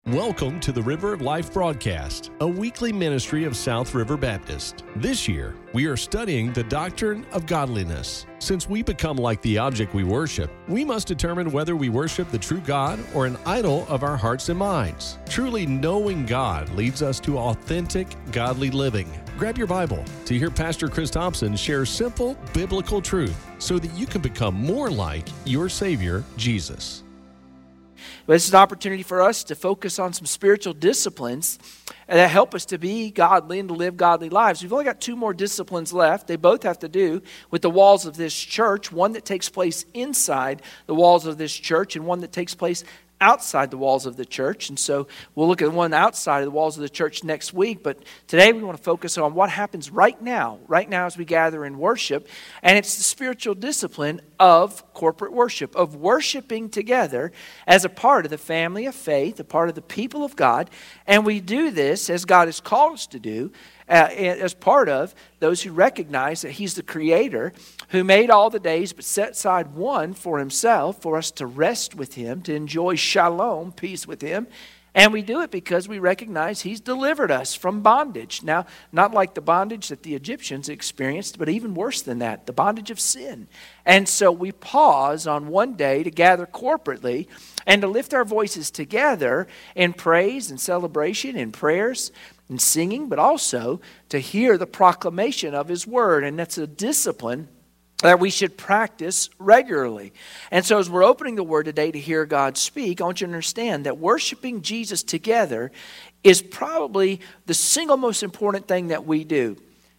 Welcome to the River of Life broadcast, a weekly ministry of South River Baptist. This year, we are studying the doctrine of godliness. Since we become like the object we worship, we must determine whether we worship the true God or an idol of our hearts and minds. Truly knowing God leads us to authentic, godly living. Grab your Bible to hear Pastor Chris Thompson share simple biblical truth so that you can become more like your Savior, Jesus. This is an opportunity for us to focus on some spiritual disciplines that help us to be godly and to live godly lives. We've only got two more disciplines left. They both have to do with the walls of this church, one that takes place inside the walls of this church and one that takes place outside the walls of the church. And so we'll look at the one outside of the walls of the church next week. But today we want to focus on what happens right now as we gather in worship. And it's the spiritual discipline of corporate worship, of worshiping together as a part of the family of faith, a part of the people of God. And we do this as God has called us to do, as part of those who recognize that He's the Creator who made all the days but set aside one for Himself, for us to rest with Him, to enjoy shalom, peace with Him. And we do it because we recognize He's delivered us from bondage. Now, not like the bondage that the Egyptians experienced, but even worse than that, the bondage of sin. And so we pause on one day to gather corporately and to lift our voices together in praise and celebration and prayers and singing, but also to hear the proclamation of His Word. And that's a discipline that we should practice regularly. And so as we're opening the Word today to hear God speak, I want you to understand that worshiping Jesus together is probably the single most important thing that we do.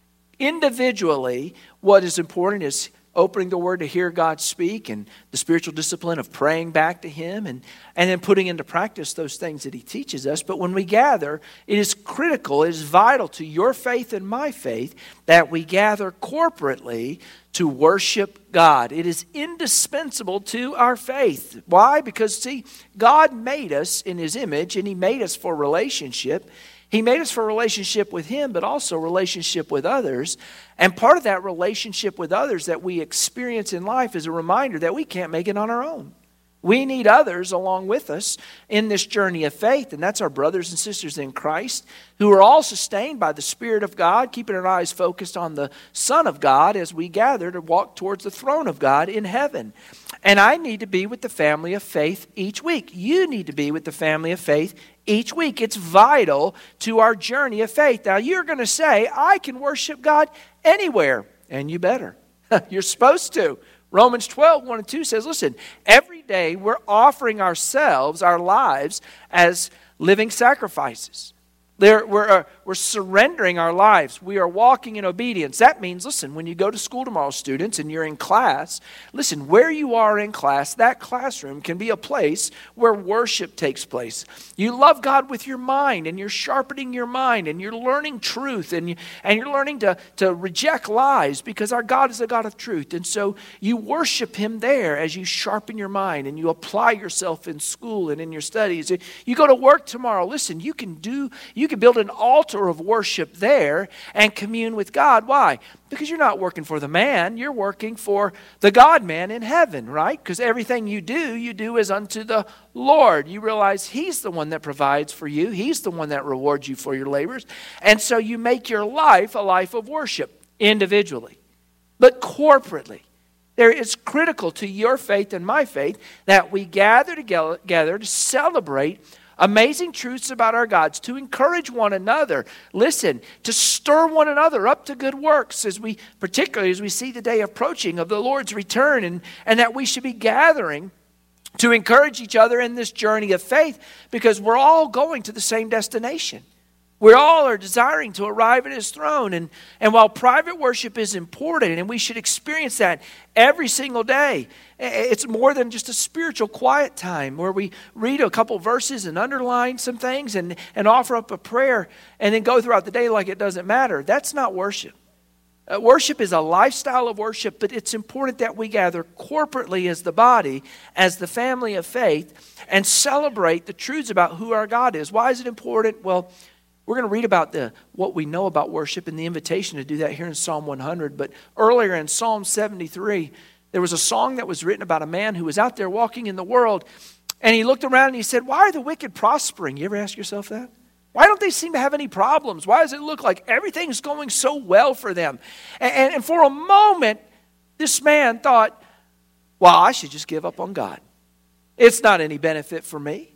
Individually, what is important is opening the Word to hear God speak and the spiritual discipline of praying back to Him and then putting into practice those things that He teaches us. But when we gather, it is critical, it is vital to your faith and my faith that we gather corporately to worship God. It is indispensable to our faith. Why? Because, see, God made us in His image and He made us for relationship. He made us for a relationship with Him, but also a relationship with others. And part of that relationship with others that we experience in life is a reminder that we can't make it on our own. We need others along with us in this journey of faith, and that's our brothers and sisters in Christ who are all sustained by the Spirit of God, keeping our eyes focused on the Son of God as we gather to walk towards the throne of God in heaven. And I need to be with the family of faith each week. You need to be with the family of faith each week. It's vital to our journey of faith. Now, you're going to say, I can worship God anywhere, and you better. You're supposed to. Romans 12, 1 and 2 says, listen, every day we're offering ourselves, our lives, as living sacrifices. We're surrendering our lives. We are walking in obedience. That means, listen, when you go to school tomorrow, students, and you're in class, listen, where you are in class, that classroom can be a place where worship takes place. You love God with your mind, and you're sharpening your mind, and you're learning truth, and you're learning to reject lies, because our God is a God of truth. And so you worship Him there as you sharpen your mind, and you apply yourself in school and in your studies. You go to work tomorrow, listen, you can build an altar of worship there and commune with God. Why? Because you're not working for the man, you're working for the God-man in heaven, right? Because everything you do as unto the Lord. You realize He's the one that provides for you. He's the one that rewards you for your labors. And so you make your life a life of worship individually, but corporately. It's critical to your faith and my faith that we gather together to celebrate amazing truths about our God, to encourage one another, listen, to stir one another up to good works, particularly as we see the day approaching of the Lord's return, and that we should be gathering to encourage each other in this journey of faith, because we're all going to the same destination. We all are desiring to arrive at His throne. And while private worship is important, and we should experience that every single day, it's more than just a spiritual quiet time where we read a couple verses and underline some things and offer up a prayer and then go throughout the day like it doesn't matter. That's not worship. Worship is a lifestyle of worship, but it's important that we gather corporately as the body, as the family of faith, and celebrate the truths about who our God is. Why is it important? Well, we're going to read about what we know about worship and the invitation to do that here in Psalm 100. But earlier in Psalm 73, there was a song that was written about a man who was out there walking in the world, And he looked around and he said, why are the wicked prospering? You ever ask yourself that? Why don't they seem to have any problems? Why does it look like everything's going so well for them? And for a moment, this man thought, well, I should just give up on God. It's not any benefit for me.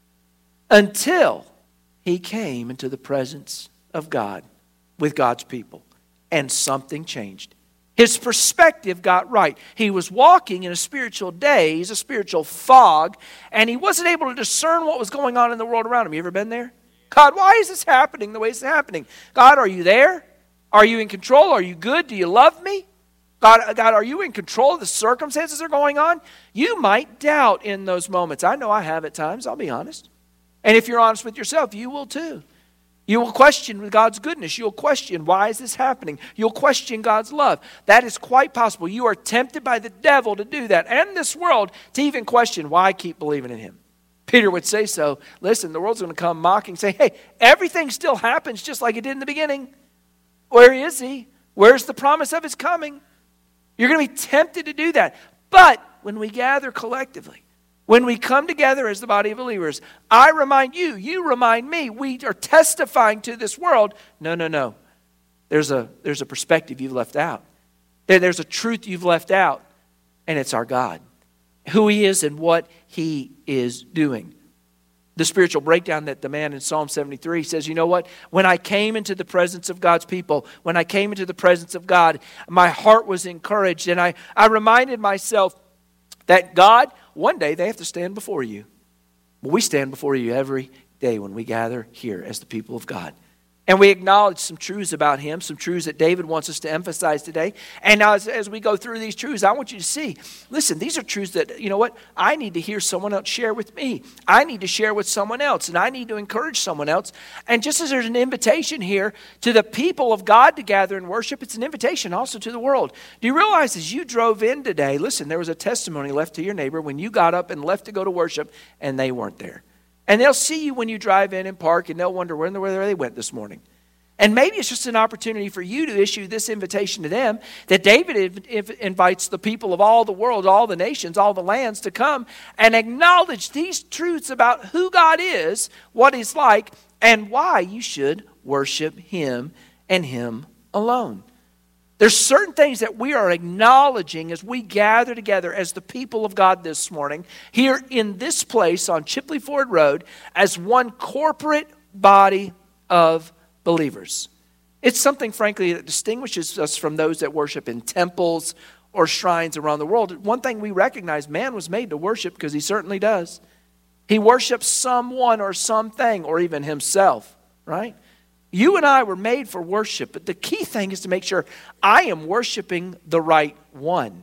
Until he came into the presence of God with God's people. And something changed. His perspective got right. He was walking in a spiritual daze, a spiritual fog, and he wasn't able to discern what was going on in the world around him. You ever been there? God, why is this happening the way it's happening? God, are you there? Are you in control? Are you good? Do you love me? God, are you in control of the circumstances that are going on? You might doubt in those moments. I know I have at times, I'll be honest. And if you're honest with yourself, you will too. You will question God's goodness. You'll question, why is this happening? You'll question God's love. That is quite possible. You are tempted by the devil to do that and this world to even question why I keep believing in him. Peter would say so. Listen, the world's going to come mocking, say, hey, everything still happens just like it did in the beginning. Where is he? Where's the promise of his coming? You're going to be tempted to do that. But when we gather collectively, when we come together as the body of believers, I remind you, you remind me, we are testifying to this world. No. There's a perspective you've left out. There's a truth you've left out, and it's our God, who he is and what he is doing. The spiritual breakdown that the man in Psalm 73 says, you know what? When I came into the presence of God's people, when I came into the presence of God, my heart was encouraged, and I reminded myself that God, one day they have to stand before you. We stand before you every day when we gather here as the people of God. And we acknowledge some truths about him, some truths that David wants us to emphasize today. And now as we go through these truths, I want you to see, listen, these are truths that, you know what, I need to hear someone else share with me. I need to share with someone else, and I need to encourage someone else. And just as there's an invitation here to the people of God to gather and worship, it's an invitation also to the world. Do you realize as you drove in today, listen, there was a testimony left to your neighbor when you got up and left to go to worship, and they weren't there. And they'll see you when you drive in and park, and they'll wonder where they went this morning. And maybe it's just an opportunity for you to issue this invitation to them that David invites the people of all the world, all the nations, all the lands to come and acknowledge these truths about who God is, what he's like, and why you should worship him and him alone. There's certain things that we are acknowledging as we gather together as the people of God this morning here in this place on Chipley Ford Road as one corporate body of believers. It's something, frankly, that distinguishes us from those that worship in temples or shrines around the world. One thing we recognize, man was made to worship because he certainly does. He worships someone or something or even himself, right? You and I were made for worship, but the key thing is to make sure I am worshiping the right one.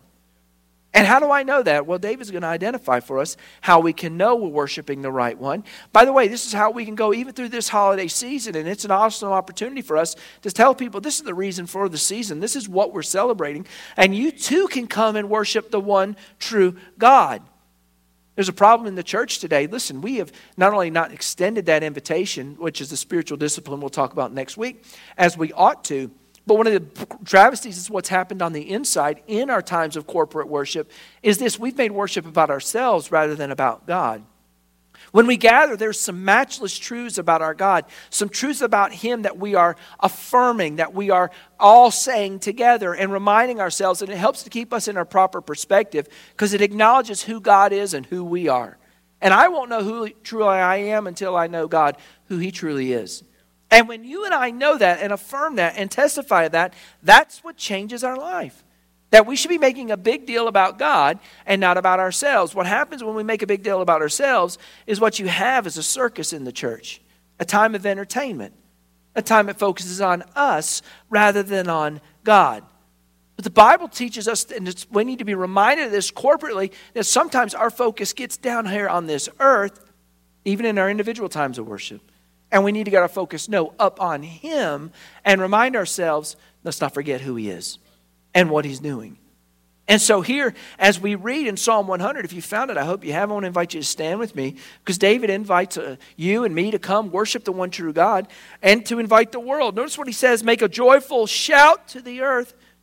And how do I know that? Well, David's going to identify for us how we can know we're worshiping the right one. By the way, this is how we can go even through this holiday season, and it's an awesome opportunity for us to tell people this is the reason for the season. This is what we're celebrating, and you too can come and worship the one true God. There's a problem in the church today. Listen, we have not only not extended that invitation, which is the spiritual discipline we'll talk about next week, as we ought to, but one of the travesties is what's happened on the inside in our times of corporate worship is this: we've made worship about ourselves rather than about God. When we gather, there's some matchless truths about our God, some truths about him that we are affirming, that we are all saying together and reminding ourselves, and it helps to keep us in our proper perspective because it acknowledges who God is and who we are. And I won't know who truly I am until I know God, who he truly is. And when you and I know that and affirm that and testify that, that's what changes our life. That we should be making a big deal about God and not about ourselves. What happens when we make a big deal about ourselves is what you have is a circus in the church, a time of entertainment, a time that focuses on us rather than on God. But the Bible teaches us, and we need to be reminded of this corporately, that sometimes our focus gets down here on this earth, even in our individual times of worship. And we need to get our focus, up on him and remind ourselves, let's not forget who he is and what he's doing. And so here, as we read in Psalm 100, if you found it, I hope you have. I want to invite you to stand with me because David invites you and me to come worship the one true God and to invite the world. Notice what he says: make a joyful shout to the earth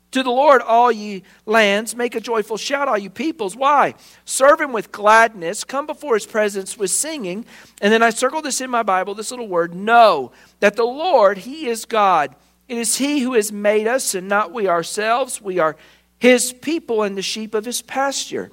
To the Lord, all ye lands, make a joyful shout, all you peoples. Why? Serve him with gladness. Come before his presence with singing. And then I circled this in my Bible, this little word, know that the Lord, he is God. It is he who has made us and not we ourselves. We are his people and the sheep of his pasture.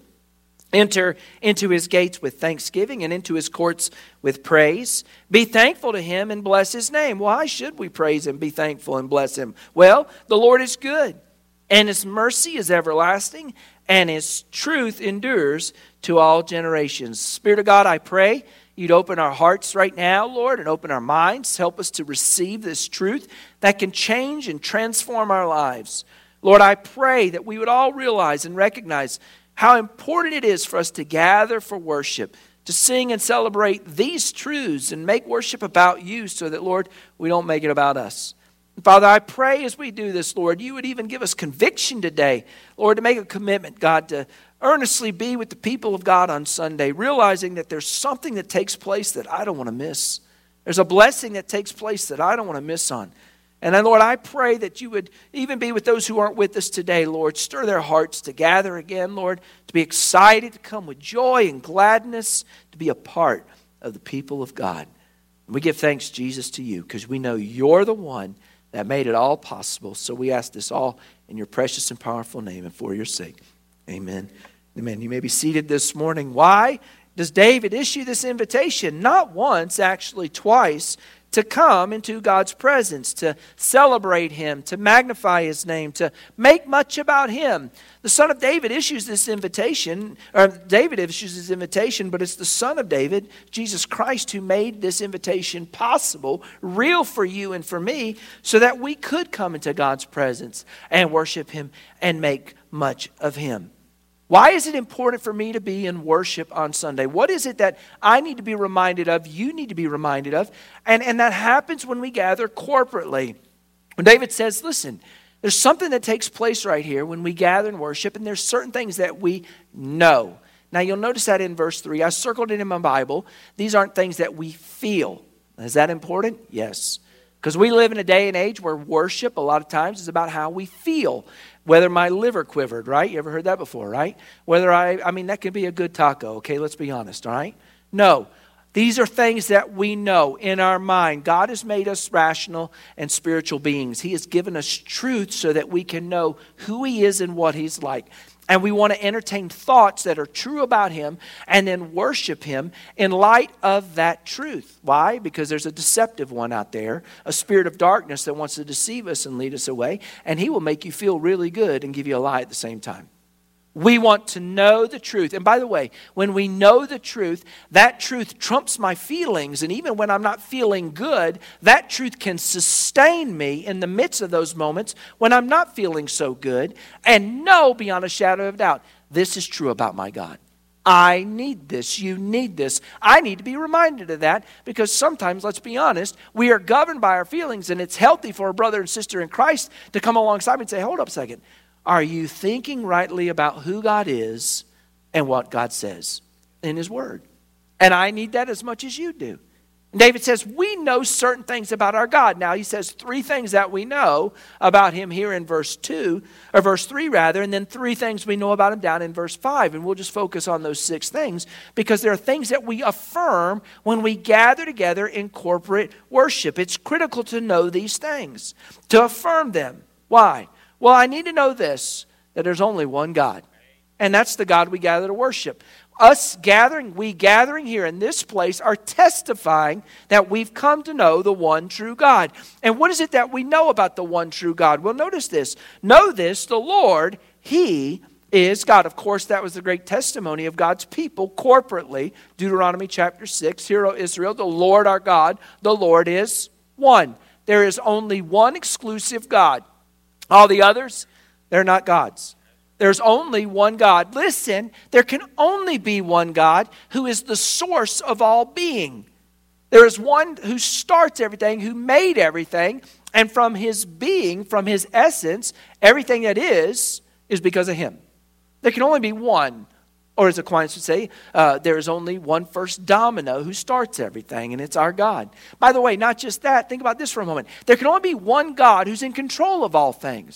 Enter into his gates with thanksgiving and into his courts with praise. Be thankful to him and bless his name. Why should we praise him, be thankful, and bless him? Well, the Lord is good, and his mercy is everlasting, and his truth endures to all generations. Spirit of God, I pray you'd open our hearts right now, Lord, and open our minds. Help us to receive this truth that can change and transform our lives. Lord, I pray that we would all realize and recognize how important it is for us to gather for worship, to sing and celebrate these truths and make worship about you so that, Lord, we don't make it about us. And Father, I pray as we do this, Lord, you would even give us conviction today, Lord, to make a commitment, God, to earnestly be with the people of God on Sunday, realizing that there's something that takes place that I don't want to miss. There's a blessing that takes place that I don't want to miss on. And then, Lord, I pray that you would even be with those who aren't with us today, Lord. Stir their hearts to gather again, Lord, to be excited, to come with joy and gladness, to be a part of the people of God. And we give thanks, Jesus, to you because we know you're the one that made it all possible. So we ask this all in your precious and powerful name and for your sake. Amen. Amen. You may be seated this morning. Why does David issue this invitation? Not once, actually twice, to come into God's presence, to celebrate him, to magnify his name, to make much about him. The son of David issues this invitation, or David issues this invitation, but it's the son of David, Jesus Christ, who made this invitation possible, real for you and for me, so that we could come into God's presence and worship him and make much of him. Why is it important for me to be in worship on Sunday? What is it that I need to be reminded of, you need to be reminded of? And that happens when we gather corporately. When David says, listen, there's something that takes place right here when we gather and worship, and there's certain things that we know. Now you'll notice that in verse 3. I circled it in my Bible. These aren't things that we feel. Is that important? Yes. Because we live in a day and age where worship a lot of times is about how we feel. Whether my liver quivered, right? You ever heard that before, right? Whether I mean, that could be a good taco, okay? Let's be honest, all right? No. These are things that we know in our mind. God has made us rational and spiritual beings. He has given us truth so that we can know who he is and what he's like. And we want to entertain thoughts that are true about him and then worship him in light of that truth. Why? Because there's a deceptive one out there, a spirit of darkness that wants to deceive us and lead us away. And he will make you feel really good and give you a lie at the same time. We want to know the truth. And by the way, when we know the truth, that truth trumps my feelings. And even when I'm not feeling good, that truth can sustain me in the midst of those moments when I'm not feeling so good. And know beyond a shadow of doubt, this is true about my God. I need this. You need this. I need to be reminded of that because sometimes, let's be honest, we are governed by our feelings. And it's healthy for a brother and sister in Christ to come alongside me and say, hold up a second. Are you thinking rightly about who God is and what God says in his word? And I need that as much as you do. And David says, we know certain things about our God. Now he says 3 things that we know about him here in verse 3, and then 3 things we know about him down in verse 5. And we'll just focus on those 6 things because there are things that we affirm when we gather together in corporate worship. It's critical to know these things, to affirm them. Why? Well, I need to know this, that there's only one God. And that's the God we gather to worship. We gathering here in this place are testifying that we've come to know the one true God. And what is it that we know about the one true God? Well, notice this. Know this, the Lord, he is God. Of course, that was the great testimony of God's people corporately. Deuteronomy chapter 6, Hear, O Israel, the Lord our God, the Lord is one. There is only one exclusive God. All the others, they're not gods. There's only one God. Listen, there can only be one God who is the source of all being. There is one who starts everything, who made everything, and from his being, from his essence, everything that is because of him. There can only be one. Or as Aquinas would say, there is only one first domino who starts everything, and it's our God. By the way, not just that, think about this for a moment. There can only be one God who's in control of all things.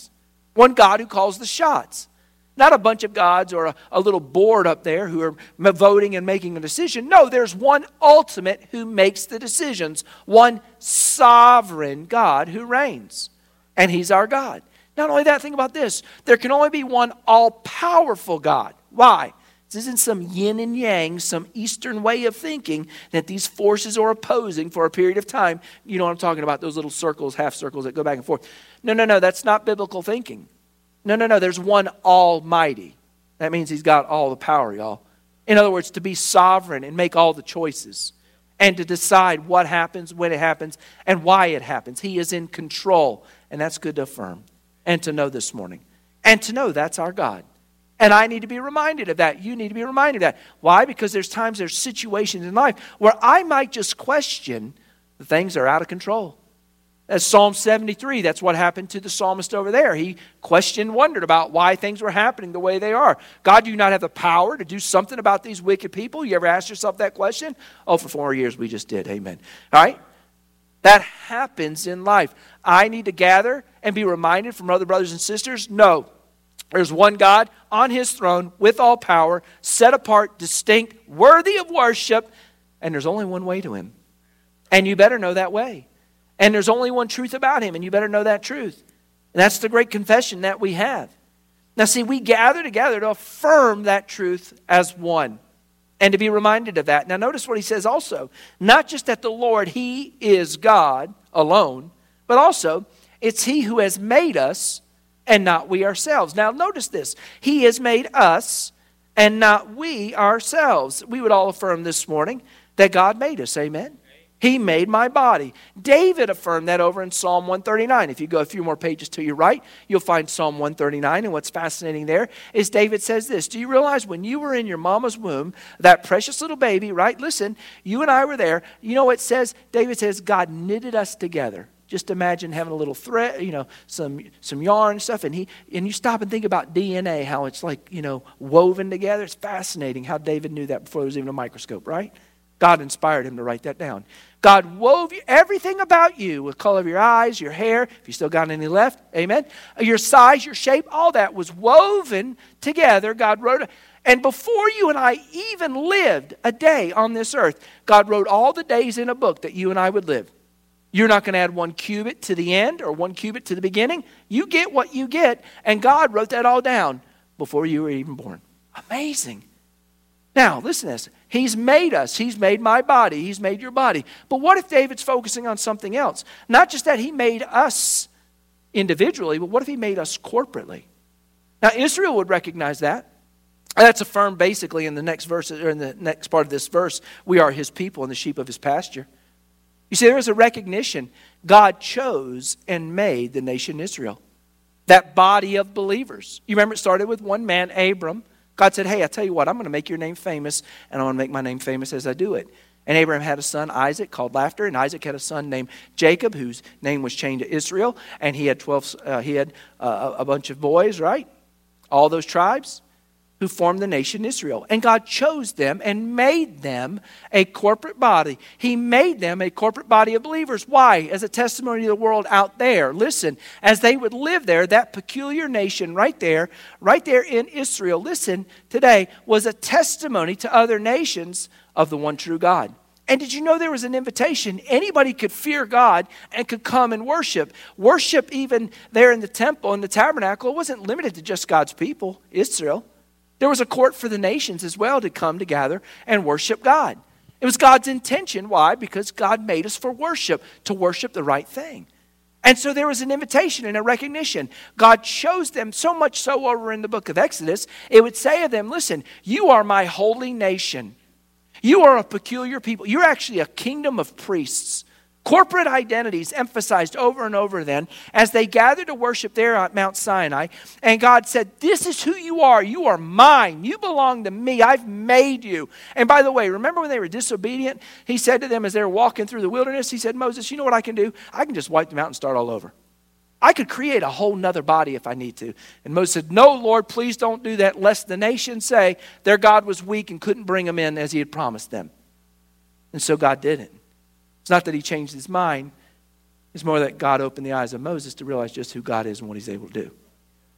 One God who calls the shots. Not a bunch of gods or a little board up there who are voting and making a decision. No, there's one ultimate who makes the decisions. One sovereign God who reigns. And He's our God. Not only that, think about this. There can only be one all-powerful God. Why? This isn't some yin and yang, some Eastern way of thinking that these forces are opposing for a period of time. You know what I'm talking about, those little circles, half circles that go back and forth. No, that's not biblical thinking. No, there's one Almighty. That means He's got all the power, y'all. In other words, to be sovereign and make all the choices and to decide what happens, when it happens, and why it happens. He is in control, and that's good to affirm and to know this morning. And to know that's our God. And I need to be reminded of that. You need to be reminded of that. Why? Because there's situations in life where I might just question the things that are out of control. As Psalm 73, that's what happened to the psalmist over there. He questioned, wondered about why things were happening the way they are. God, do you not have the power to do something about these wicked people? You ever ask yourself that question? Oh, for 4 years we just did. Amen. All right? That happens in life. I need to gather and be reminded from other brothers and sisters, no. There's one God on His throne with all power, set apart, distinct, worthy of worship, and there's only one way to Him. And you better know that way. And there's only one truth about Him, and you better know that truth. And that's the great confession that we have. Now see, we gather together to affirm that truth as one and to be reminded of that. Now notice what he says also. Not just that the Lord, He is God alone, but also it's He who has made us and not we ourselves. Now notice this. He has made us and not we ourselves. We would all affirm this morning that God made us. Amen. He made my body. David affirmed that over in Psalm 139. If you go a few more pages to your right, you'll find Psalm 139. And what's fascinating there is David says this. Do you realize when you were in your mama's womb, that precious little baby, right? Listen, you and I were there. You know what it says? David says, God knitted us together. Just imagine having a little thread, some yarn and stuff. And you stop and think about DNA, how it's like, woven together. It's fascinating how David knew that before there was even a microscope, right? God inspired him to write that down. God wove everything about you, the color of your eyes, your hair, if you still got any left, amen? Your size, your shape, all that was woven together. God wrote it. And before you and I even lived a day on this earth, God wrote all the days in a book that you and I would live. You're not going to add 1 cubit to the end or 1 cubit to the beginning. You get what you get, and God wrote that all down before you were even born. Amazing. Now, listen to this. He's made us. He's made my body. He's made your body. But what if David's focusing on something else? Not just that He made us individually, but what if He made us corporately? Now, Israel would recognize that. That's affirmed basically in the next verse, or in the next part of this verse. We are His people and the sheep of His pasture. You see, there is a recognition. God chose and made the nation Israel. That body of believers. You remember it started with one man, Abram. God said, hey, I tell you what, I'm going to make your name famous, and I'm going to make my name famous as I do it. And Abraham had a son, Isaac, called Laughter, and Isaac had a son named Jacob, whose name was changed to Israel, and he had a bunch of boys, right? All those tribes who formed the nation Israel. And God chose them and made them a corporate body. He made them a corporate body of believers. Why? As a testimony to the world out there. Listen, as they would live there, that peculiar nation right there in Israel, listen, today was a testimony to other nations of the one true God. And did you know there was an invitation? Anybody could fear God and could come and worship. Worship even there in the temple, in the tabernacle, it wasn't limited to just God's people, Israel. There was a court for the nations as well to come together and worship God. It was God's intention. Why? Because God made us for worship, to worship the right thing. And so there was an invitation and a recognition. God chose them so much so over in the book of Exodus, it would say of them, listen, you are my holy nation. You are a peculiar people. You're actually a kingdom of priests. Corporate identities emphasized over and over then as they gathered to worship there at Mount Sinai. And God said, this is who you are. You are mine. You belong to me. I've made you. And by the way, remember when they were disobedient? He said to them as they were walking through the wilderness, He said, Moses, you know what I can do? I can just wipe them out and start all over. I could create a whole nother body if I need to. And Moses said, no, Lord, please don't do that, lest the nation say their God was weak and couldn't bring them in as He had promised them. And so God didn't. It's not that He changed His mind. It's more that God opened the eyes of Moses to realize just who God is and what He's able to do.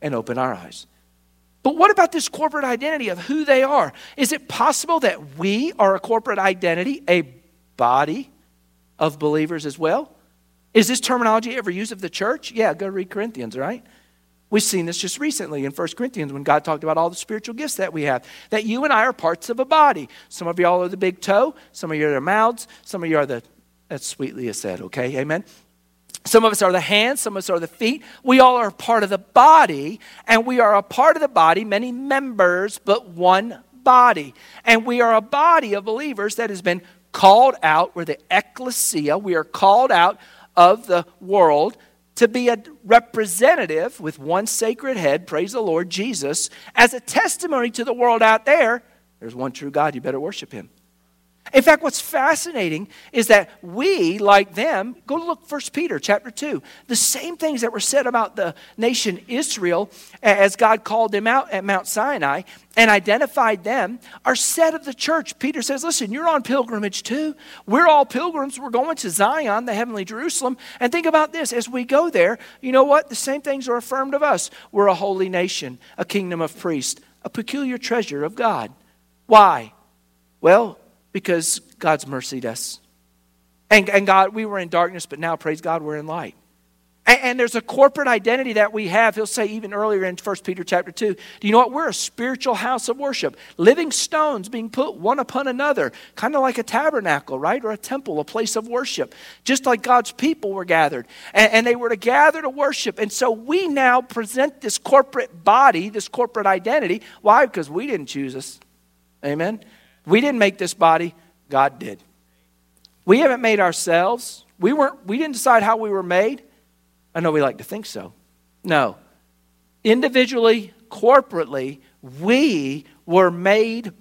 and open our eyes. But what about this corporate identity of who they are? Is it possible that we are a corporate identity, a body of believers as well? Is this terminology ever used of the church? Yeah, go read Corinthians, right? We've seen this just recently in 1 Corinthians when God talked about all the spiritual gifts that we have. That you and I are parts of a body. Some of y'all are the big toe. Some of you are the mouths. Some of you are the, that's sweetly said, okay? Amen? Some of us are the hands. Some of us are the feet. We all are part of the body. And we are a part of the body, many members, but one body. And we are a body of believers that has been called out. We're the ecclesia. We are called out of the world to be a representative with one sacred head, praise the Lord, Jesus, as a testimony to the world out there. There's one true God, you better worship him. In fact, what's fascinating is that we, like them, go look 1 Peter chapter 2. The same things that were said about the nation Israel as God called them out at Mount Sinai and identified them are said of the church. Peter says, listen, you're on pilgrimage too. We're all pilgrims. We're going to Zion, the heavenly Jerusalem. And think about this. As we go there, you know what? The same things are affirmed of us. We're a holy nation, a kingdom of priests, a peculiar treasure of God. Why? Well, because God's mercied us. And God, we were in darkness, but now, praise God, we're in light. And there's a corporate identity that we have. He'll say even earlier in 1 Peter chapter 2, do you know what? We're a spiritual house of worship. Living stones being put one upon another. Kind of like a tabernacle, right? Or a temple, a place of worship. Just like God's people were gathered. And they were to gather to worship. And so we now present this corporate body, this corporate identity. Why? Because we didn't choose us. Amen? We didn't make this body. God did. We haven't made ourselves. We didn't decide how we were made. I know we like to think so. No. Individually, corporately, we were made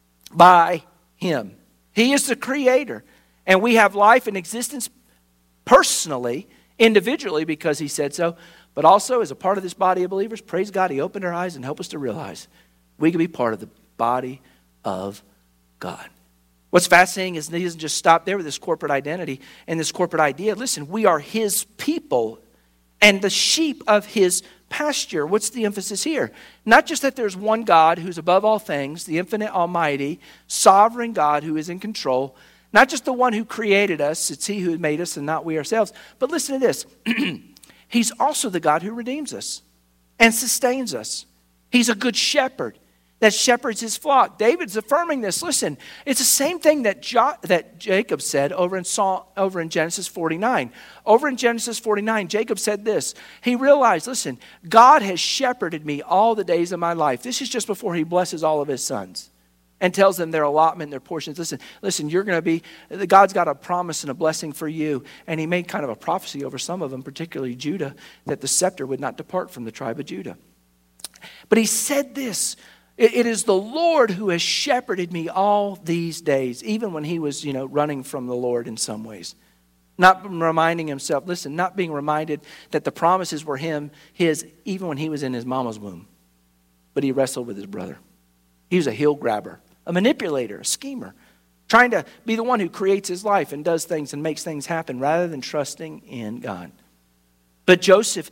by him. He is the creator. And we have life and existence personally, individually, because he said so. But also as a part of this body of believers, praise God, he opened our eyes and helped us to realize we can be part of the body of God. What's fascinating is he doesn't just stop there with this corporate identity and this corporate idea. Listen, we are his people and the sheep of his pasture. What's the emphasis here? Not just that there's one God who's above all things, the infinite, almighty, sovereign God who is in control. Not just the one who created us. It's he who made us and not we ourselves. But listen to this. He's also the God who redeems us and sustains us. He's a good shepherd that shepherds his flock. David's affirming this. Listen, it's the same thing that Jacob said over in Genesis 49. Over in Genesis 49, Jacob said this. He realized, listen, God has shepherded me all the days of my life. This is just before he blesses all of his sons and tells them their allotment, their portions. Listen, you're going to be, God's got a promise and a blessing for you. And he made kind of a prophecy over some of them, particularly Judah, that the scepter would not depart from the tribe of Judah. But he said this, it is the Lord who has shepherded me all these days, even when he was, running from the Lord in some ways. Not reminding himself, listen, not being reminded that the promises were his, even when he was in his mama's womb. But he wrestled with his brother. He was a heel grabber, a manipulator, a schemer, trying to be the one who creates his life and does things and makes things happen rather than trusting in God. But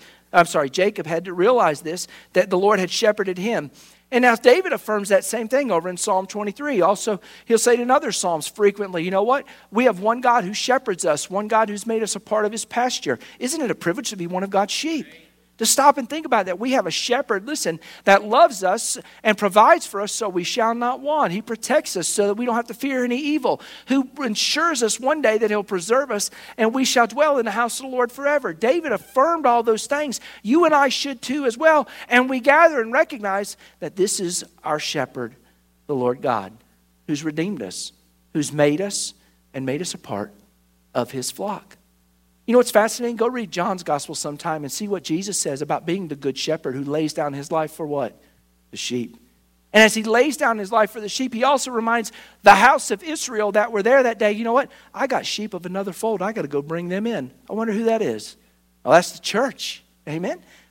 Jacob had to realize this, that the Lord had shepherded him. And now David affirms that same thing over in Psalm 23. Also, he'll say it in other Psalms frequently, you know what? We have one God who shepherds us, one God who's made us a part of his pasture. Isn't it a privilege to be one of God's sheep? To stop and think about that. We have a shepherd, listen, that loves us and provides for us so we shall not want. He protects us so that we don't have to fear any evil, who ensures us one day that he'll preserve us and we shall dwell in the house of the Lord forever. David affirmed all those things. You and I should too as well. And we gather and recognize that this is our shepherd, the Lord God, who's redeemed us, who's made us and made us a part of his flock. You know what's fascinating? Go read John's gospel sometime and see what Jesus says about being the good shepherd who lays down his life for what? The sheep. And as he lays down his life for the sheep, he also reminds the house of Israel that were there that day, you know what? I got sheep of another fold. I got to go bring them in. I wonder who that is. Well, that's the church. Amen?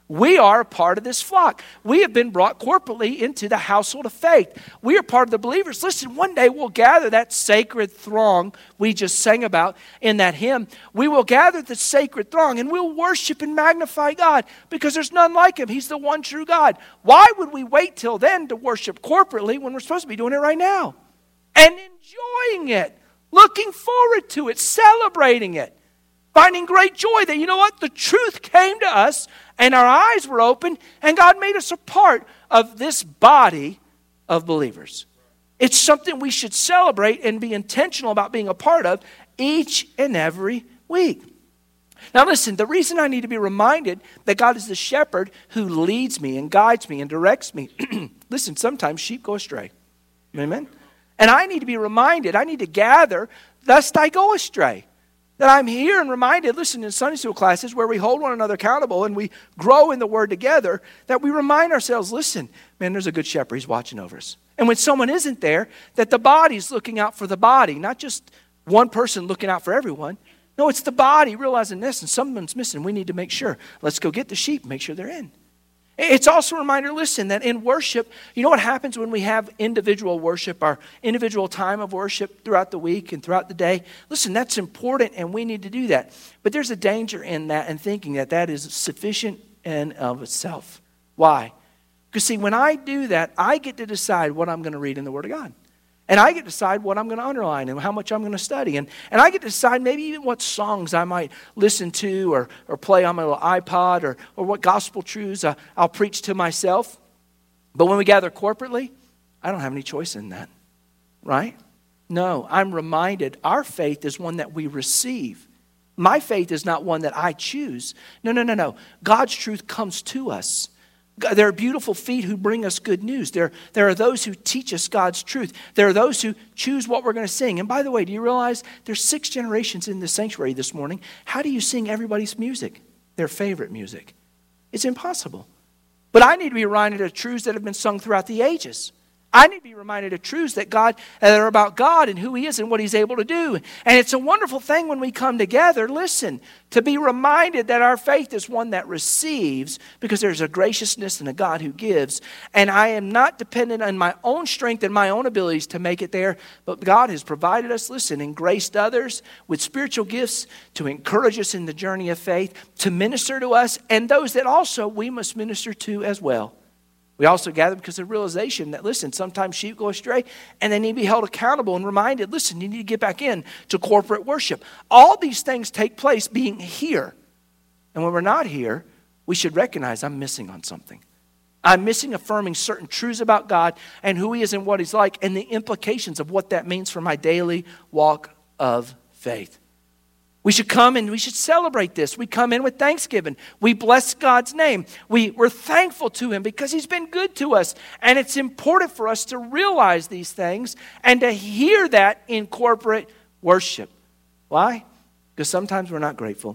We are a part of this flock. We have been brought corporately into the household of faith. We are part of the believers. Listen, one day we'll gather that sacred throng we just sang about in that hymn. We will gather the sacred throng and we'll worship and magnify God because there's none like him. He's the one true God. Why would we wait till then to worship corporately when we're supposed to be doing it right now? And enjoying it, looking forward to it, celebrating it. Finding great joy that, you know what, the truth came to us and our eyes were open and God made us a part of this body of believers. It's something we should celebrate and be intentional about being a part of each and every week. Now listen, the reason I need to be reminded that God is the shepherd who leads me and guides me and directs me. Listen, sometimes sheep go astray. Amen? And I need to be reminded, I need to gather lest I go astray. That I'm here and reminded, listen, in Sunday school classes where we hold one another accountable and we grow in the Word together, that we remind ourselves, listen, man, there's a good shepherd. He's watching over us. And when someone isn't there, that the body's looking out for the body, not just one person looking out for everyone. No, it's the body realizing this and someone's missing. We need to make sure. Let's go get the sheep, make sure they're in. It's also a reminder, listen, that in worship, you know what happens when we have individual worship, our individual time of worship throughout the week and throughout the day? Listen, that's important and we need to do that. But there's a danger in that and thinking that that is sufficient in of itself. Why? Because see, when I do that, I get to decide what I'm going to read in the Word of God. And I get to decide what I'm going to underline and how much I'm going to study. And I get to decide maybe even what songs I might listen to or play on my little iPod or what gospel truths I'll preach to myself. But when we gather corporately, I don't have any choice in that, right? No, I'm reminded our faith is one that we receive. My faith is not one that I choose. No. God's truth comes to us. There are beautiful feet who bring us good news. There are those who teach us God's truth. There are those who choose what we're going to sing. And by the way, do you realize there's 6 generations in the sanctuary this morning? How do you sing everybody's music, their favorite music? It's impossible. But I need to be reminded of truths that have been sung throughout the ages. I need to be reminded of truths that are about God and who He is and what He's able to do. And it's a wonderful thing when we come together, listen, to be reminded that our faith is one that receives because there's a graciousness and a God who gives. And I am not dependent on my own strength and my own abilities to make it there, but God has provided us, listen, and graced others with spiritual gifts to encourage us in the journey of faith, to minister to us, and those that also we must minister to as well. We also gather because of the realization that, listen, sometimes sheep go astray and they need to be held accountable and reminded, listen, you need to get back in to corporate worship. All these things take place being here. And when we're not here, we should recognize I'm missing on something. I'm missing affirming certain truths about God and who He is and what He's like and the implications of what that means for my daily walk of faith. We should come and we should celebrate this. We come in with thanksgiving. We bless God's name. We're thankful to Him because He's been good to us. And it's important for us to realize these things and to hear that in corporate worship. Why? Because sometimes we're not grateful.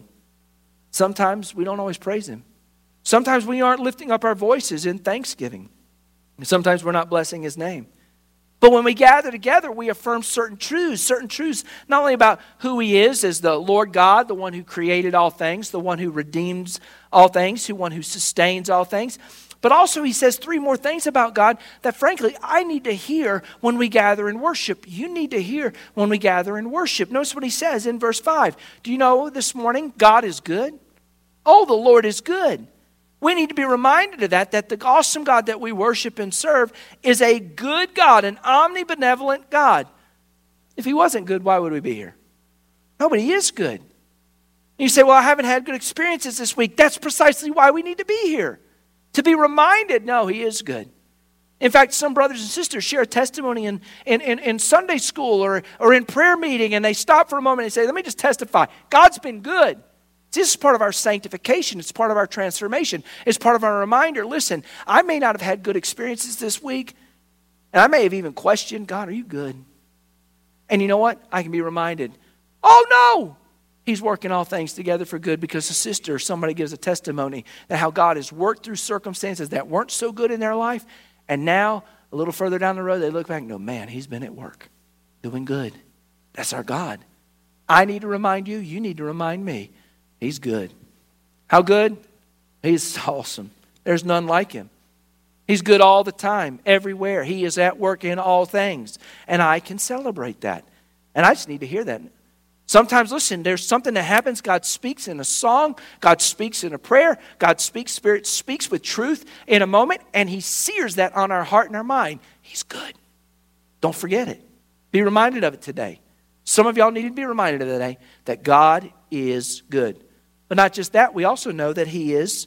Sometimes we don't always praise Him. Sometimes we aren't lifting up our voices in thanksgiving. And sometimes we're not blessing His name. But when we gather together, we affirm certain truths not only about who He is as the Lord God, the one who created all things, the one who redeems all things, the one who sustains all things, but also He says 3 more things about God that frankly I need to hear when we gather in worship. You need to hear when we gather in worship. Notice what He says in verse 5. Do you know this morning God is good? Oh, the Lord is good. We need to be reminded of that the awesome God that we worship and serve is a good God, an omnibenevolent God. If He wasn't good, why would we be here? No, but He is good. You say, well, I haven't had good experiences this week. That's precisely why we need to be here. To be reminded, no, He is good. In fact, some brothers and sisters share a testimony in Sunday school or in prayer meeting, and they stop for a moment and say, let me just testify. God's been good. This is part of our sanctification. It's part of our transformation. It's part of our reminder. Listen, I may not have had good experiences this week, and I may have even questioned, God, are you good? And you know what? I can be reminded, oh no, He's working all things together for good because a sister or somebody gives a testimony that how God has worked through circumstances that weren't so good in their life, and now, a little further down the road, they look back and go, man, He's been at work, doing good. That's our God. I need to remind you, you need to remind me. He's good. How good? He's awesome. There's none like him. He's good all the time, everywhere. He is at work in all things. And I can celebrate that. And I just need to hear that. Sometimes, listen, there's something that happens. God speaks in a song. God speaks in a prayer. God speaks, Spirit speaks with truth in a moment. And He sears that on our heart and our mind. He's good. Don't forget it. Be reminded of it today. Some of y'all need to be reminded of it today that God is good. But not just that, we also know that His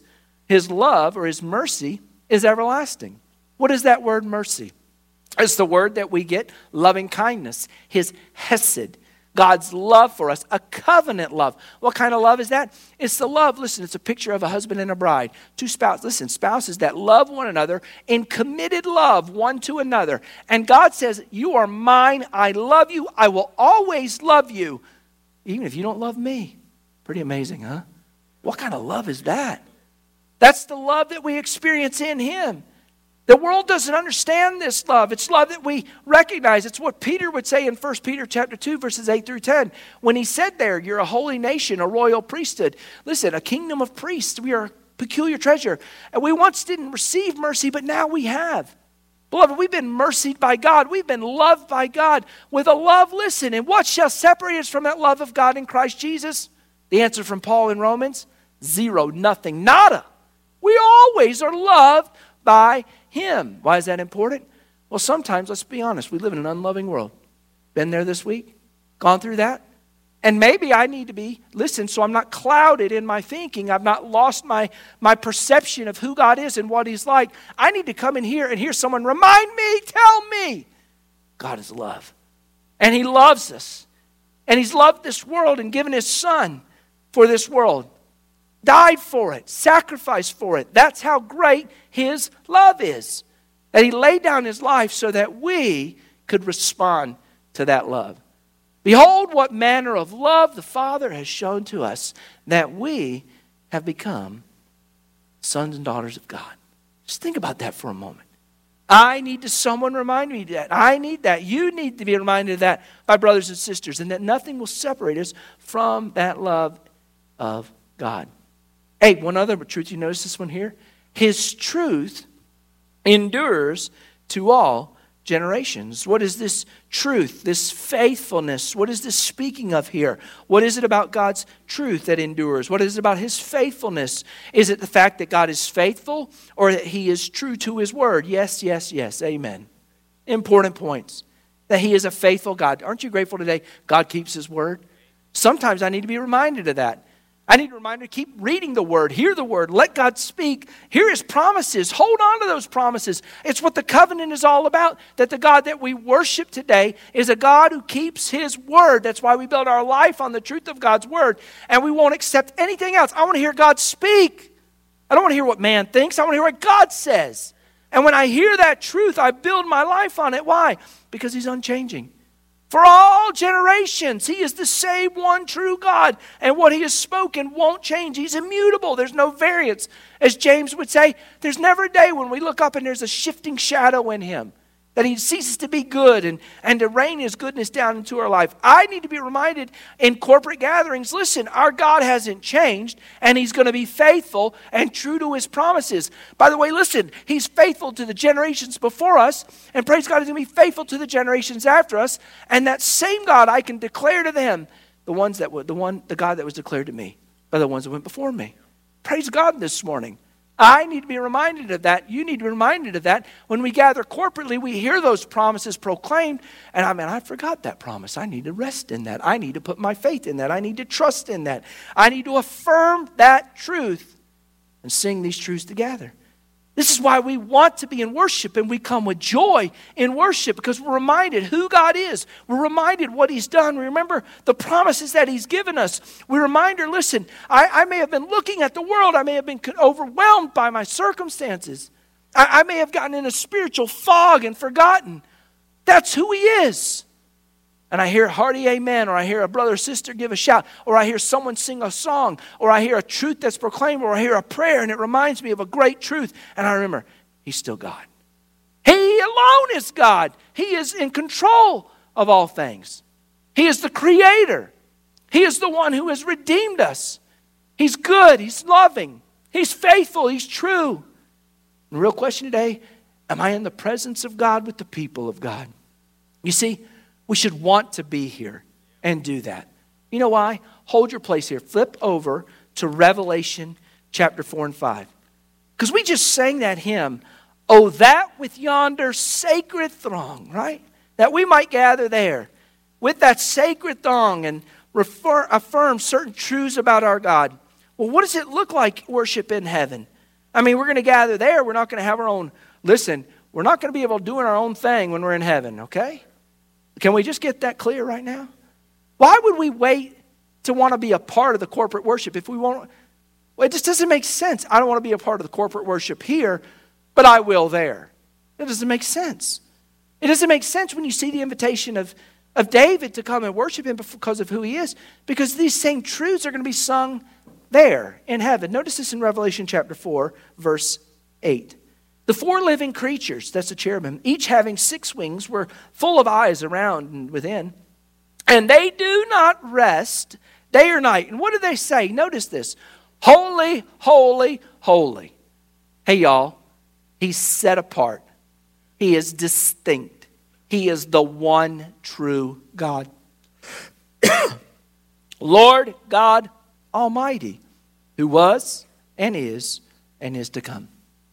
love or His mercy is everlasting. What is that word mercy? It's the word that we get, loving kindness, His hesed, God's love for us, a covenant love. What kind of love is that? It's the love, listen, it's a picture of a husband and a bride. Two spouses, listen, spouses that love one another in committed love one to another. And God says, you are mine, I love you, I will always love you, even if you don't love me. Pretty amazing, huh? What kind of love is that? That's the love that we experience in Him. The world doesn't understand this love. It's love that we recognize. It's what Peter would say in 1 Peter chapter 2, verses 8 through 10. When he said there, you're a holy nation, a royal priesthood. Listen, a kingdom of priests. We are a peculiar treasure. And we once didn't receive mercy, but now we have. Beloved, we've been mercied by God. We've been loved by God with a love, listen. And what shall separate us from that love of God in Christ Jesus? The answer from Paul in Romans, zero, nothing, nada. We always are loved by Him. Why is that important? Well, sometimes, let's be honest, we live in an unloving world. Been there this week? Gone through that? And maybe I need to be, listen, so I'm not clouded in my thinking. I've not lost my perception of who God is and what He's like. I need to come in here and hear someone remind me, tell me, God is love. And He loves us. And He's loved this world and given His Son for this world. Died for it, sacrificed for it. That's how great His love is. That He laid down His life so that we could respond to that love. Behold what manner of love the Father has shown to us, that we have become sons and daughters of God. Just think about that for a moment. I need to someone remind me of that. I need that. You need to be reminded of that by brothers and sisters, and that nothing will separate us from that love of God. Hey, one other truth, you notice this one here? His truth endures to all generations. What is this truth, this faithfulness? What is this speaking of here? What is it about God's truth that endures? What is it about His faithfulness? Is it the fact that God is faithful or that He is true to His word? Yes, yes, yes. Amen. Important points. That He is a faithful God. Aren't you grateful today God keeps His word? Sometimes I need to be reminded of that. I need a reminder to keep reading the Word, hear the Word, let God speak, hear His promises, hold on to those promises. It's what the covenant is all about, that the God that we worship today is a God who keeps His Word. That's why we build our life on the truth of God's Word, and we won't accept anything else. I want to hear God speak. I don't want to hear what man thinks. I want to hear what God says. And when I hear that truth, I build my life on it. Why? Because He's unchanging. For all generations, He is the same one true God. And what He has spoken won't change. He's immutable. There's no variance. As James would say, there's never a day when we look up and there's a shifting shadow in Him. That He ceases to be good and to rain His goodness down into our life. I need to be reminded in corporate gatherings, listen, our God hasn't changed and He's going to be faithful and true to His promises. By the way, listen, He's faithful to the generations before us, and praise God, He's going to be faithful to the generations after us. And that same God, I can declare to them the God that was declared to me by the ones that went before me. Praise God this morning. I need to be reminded of that. You need to be reminded of that. When we gather corporately, we hear those promises proclaimed. And I forgot that promise. I need to rest in that. I need to put my faith in that. I need to trust in that. I need to affirm that truth and sing these truths together. This is why we want to be in worship, and we come with joy in worship, because we're reminded who God is. We're reminded what He's done. We remember the promises that He's given us. We remind her, listen, I may have been looking at the world. I may have been overwhelmed by my circumstances. I may have gotten in a spiritual fog and forgotten. That's who He is. And I hear a hearty amen, or I hear a brother or sister give a shout, or I hear someone sing a song, or I hear a truth that's proclaimed, or I hear a prayer, and it reminds me of a great truth. And I remember, He's still God. He alone is God. He is in control of all things. He is the Creator. He is the one who has redeemed us. He's good. He's loving. He's faithful. He's true. And the real question today, am I in the presence of God with the people of God? You see, we should want to be here and do that. You know why? Hold your place here. Flip over to Revelation chapter 4 and 5. Because we just sang that hymn, "Oh, that with yonder sacred throng," right? That we might gather there with that sacred throng and affirm certain truths about our God. Well, what does it look like worship in heaven? I mean, we're going to gather there. We're not going to have our own, listen, we're not going to be able to do our own thing when we're in heaven, okay? Can we just get that clear right now? Why would we wait to want to be a part of the corporate worship if we won't? Well, it just doesn't make sense. I don't want to be a part of the corporate worship here, but I will there. It doesn't make sense. It doesn't make sense when you see the invitation of David to come and worship him because of who he is, because these same truths are going to be sung there in heaven. Notice this in Revelation chapter 4, verse 8. The four living creatures, that's the cherubim, each having 6 wings, were full of eyes around and within. And they do not rest day or night. And what do they say? Notice this. Holy, holy, holy. Hey, y'all. He's set apart. He is distinct. He is the one true God. Lord God Almighty, who was and is to come.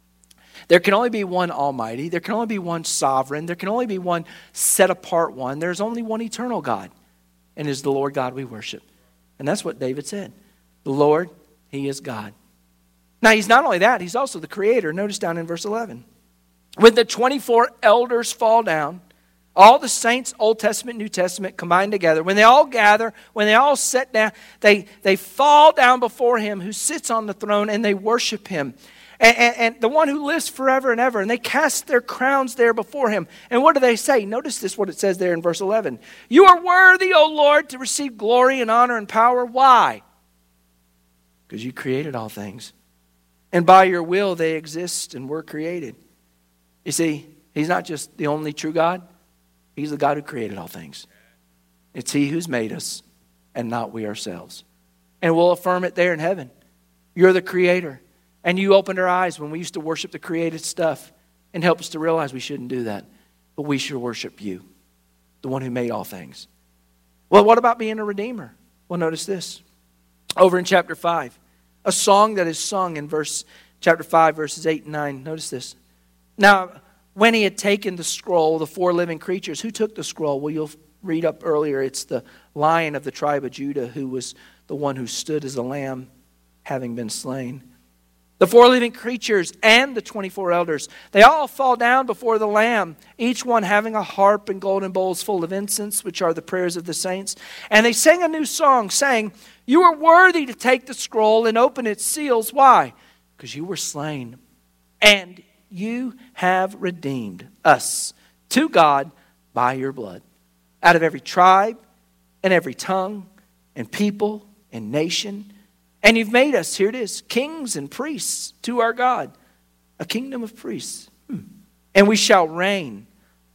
There can only be one Almighty. There can only be one sovereign. There can only be one set apart one. There's only one eternal God, and it is the Lord God we worship. And that's what David said. The Lord, He is God. Now, He's not only that, He's also the Creator. Notice down in verse 11. When the 24 elders fall down, all the saints, Old Testament, New Testament, combined together, when they all gather, when they all sit down, they fall down before Him who sits on the throne, and they worship Him. And the one who lives forever and ever. And they cast their crowns there before Him. And what do they say? Notice this, what it says there in verse 11. You are worthy, O Lord, to receive glory and honor and power. Why? Because you created all things. And by your will they exist and were created. You see, He's not just the only true God. He's the God who created all things. It's He who's made us and not we ourselves. And we'll affirm it there in heaven. You're the Creator. And you opened our eyes when we used to worship the created stuff and helped us to realize we shouldn't do that. But we should worship You, the one who made all things. Well, what about being a redeemer? Well, notice this. Over in chapter 5, a song that is sung in chapter 5, verses 8 and 9. Notice this. Now, when He had taken the scroll, the 4 living creatures, who took the scroll? Well, you'll read up earlier. It's the Lion of the tribe of Judah who was the one who stood as a lamb having been slain. The 4 living creatures and the 24 elders, they all fall down before the Lamb, each one having a harp and golden bowls full of incense, which are the prayers of the saints. And they sang a new song, saying, You are worthy to take the scroll and open its seals. Why? Because You were slain, and You have redeemed us to God by Your blood, out of every tribe and every tongue and people and nation. And You've made us, here it is, kings and priests to our God. A kingdom of priests. And we shall reign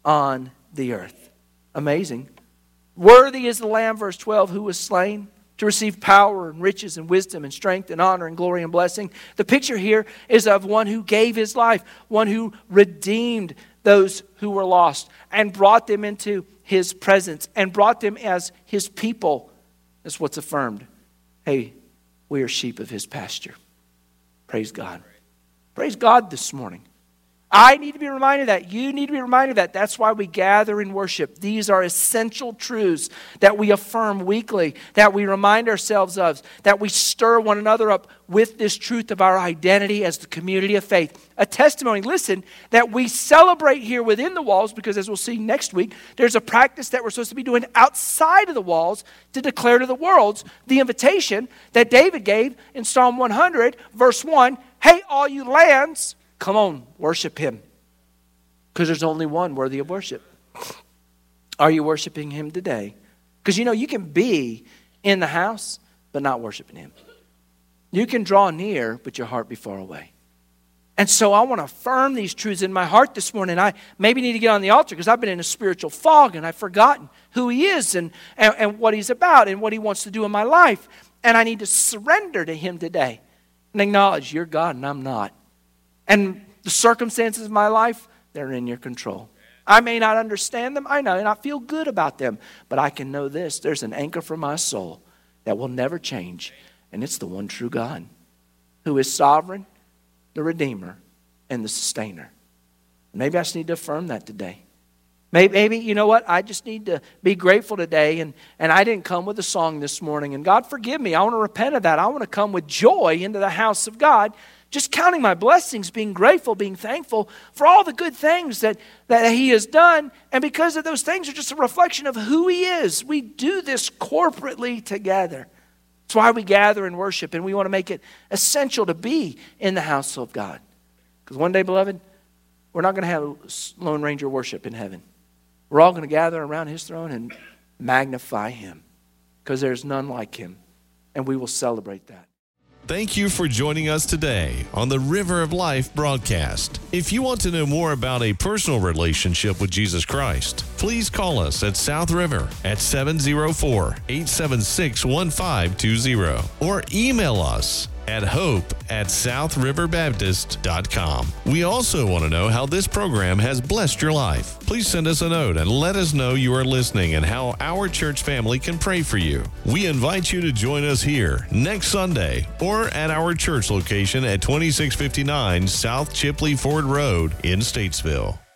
on the earth. Amazing. Worthy is the Lamb, verse 12, who was slain to receive power and riches and wisdom and strength and honor and glory and blessing. The picture here is of one who gave His life, one who redeemed those who were lost and brought them into His presence and brought them as His people. That's what's affirmed. Hey, we are sheep of His pasture. Praise God. Praise God this morning. I need to be reminded of that. You need to be reminded of that. That's why we gather in worship. These are essential truths that we affirm weekly, that we remind ourselves of, that we stir one another up with this truth of our identity as the community of faith. A testimony, listen, that we celebrate here within the walls, because as we'll see next week, there's a practice that we're supposed to be doing outside of the walls to declare to the world the invitation that David gave in Psalm 100, verse 1. Hey, all you lands, come on, worship Him. Because there's only one worthy of worship. Are you worshiping Him today? Because you can be in the house, but not worshiping Him. You can draw near, but your heart be far away. And so I want to affirm these truths in my heart this morning. I maybe need to get on the altar because I've been in a spiritual fog and I've forgotten who He is and what He's about and what He wants to do in my life. And I need to surrender to Him today. and acknowledge you're God and I'm not. And the circumstances of my life, they're in your control. I may not understand them. I know, and I feel good about them. But I can know this. There's an anchor for my soul that will never change. And it's the one true God who is sovereign, the Redeemer, and the Sustainer. Maybe I just need to affirm that today. Maybe, you know what? I just need to be grateful today. And I didn't come with a song this morning. And God, forgive me. I want to repent of that. I want to come with joy into the house of God. Just counting my blessings, being grateful, being thankful for all the good things that He has done. And because of those things are just a reflection of who He is. We do this corporately together. That's why we gather and worship. And we want to make it essential to be in the house of God. Because one day, beloved, we're not going to have Lone Ranger worship in heaven. We're all going to gather around His throne and magnify Him. Because there's none like Him. And we will celebrate that. Thank you for joining us today on the River of Life broadcast. If you want to know more about a personal relationship with Jesus Christ, please call us at South River at 704-876-1520 or email us at hope@southriverbaptist.com. We also want to know how this program has blessed your life. Please send us a note and let us know you are listening and how our church family can pray for you. We invite you to join us here next Sunday or at our church location at 2659 South Chipley Ford Road in Statesville.